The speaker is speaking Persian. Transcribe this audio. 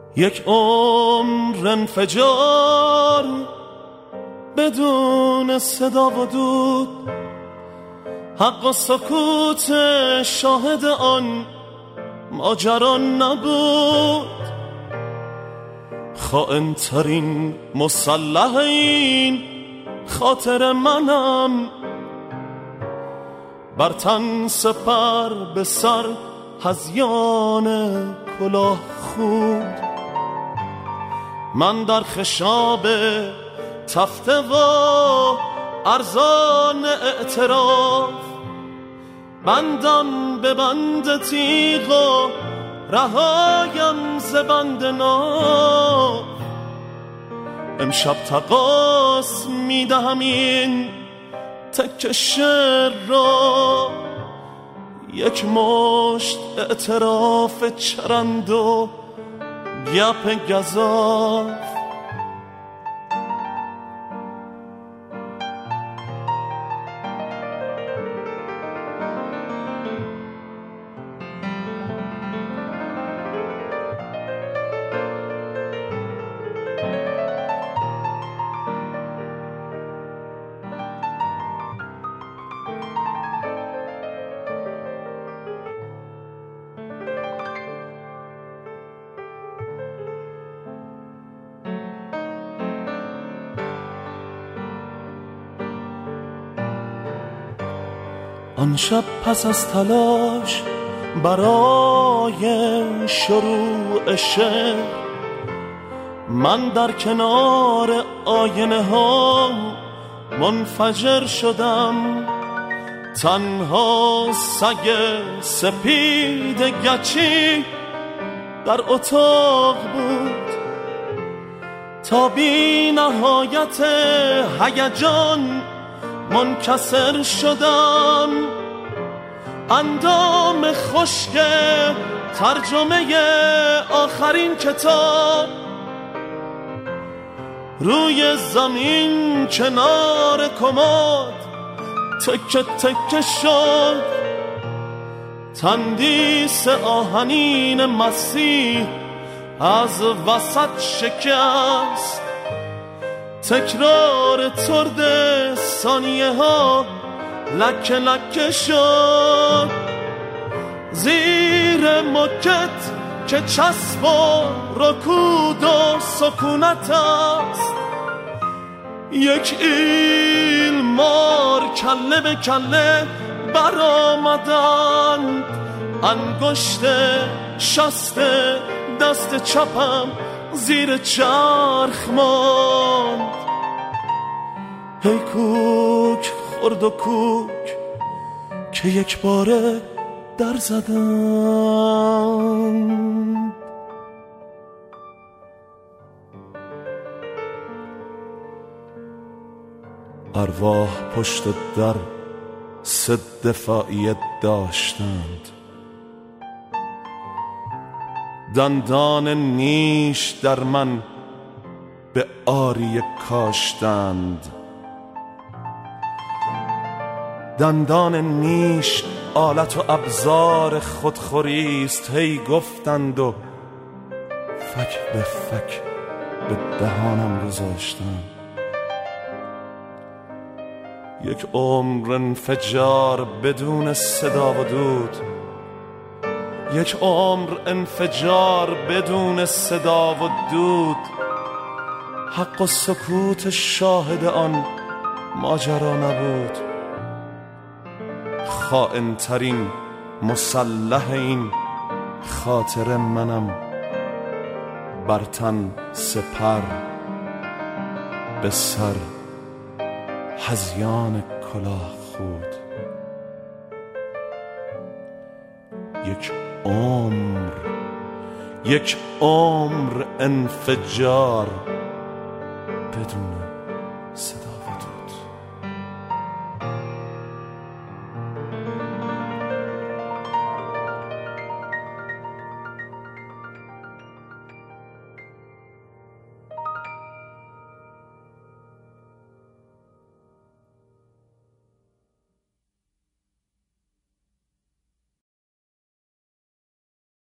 یک عمر انفجار بدون صدا و دود، حق و سکوت شاهد آن ماجرا نبود. خائن ترین مسلح این خاطر منم، بر تن سپر به سر هذیان کلاه خود. من در خشاب تفته و ارزان اعتراف، بندم به بند تیغ و رهایم ز بند ناف. امشب تقاص میدهم این تک شعر را، یک مشت اعتراف چرند و گپ گزاف. آن شب پس از تلاش برای شروع شعر، من در کنار آینه ها منفجر شدم. تنها سگ سپید گچی در اتاق بود، تا بی نهایت هیجان منکسر شدم. اندام خشک ترجمه آخرین کتاب روی زمین کنار کمد تکه تکه شد. تندیس آهنین مسیح از وسط شکست، تکرار ترد ثانیه ها لکه لکه شد. زیر مکت که چسب و رکود و سکونت است، یک ایل مار کله به کله برآمدند. انگشت شست دست چپم زیر چرخ ماند. هی کوک خورد و کوک که یک باره در زدم. ارواح پشت در سد دفاعیت داشتند، دندان نیش در من به آریه کاشتند. دندان نیش آلت و ابزار خودخوریست، هی گفتند و فک به فک به دهانم گذاشتند. یک عمر انفجار بدون صدا و دود، یک عمر انفجار بدون صدا و دود. حق و سکوت شاهد آن ماجرا نبود. خائن ترین مسلح این خاطر منم، بر تن سپر به سر هذیان کلاه خود. یک عمر انفجار بدون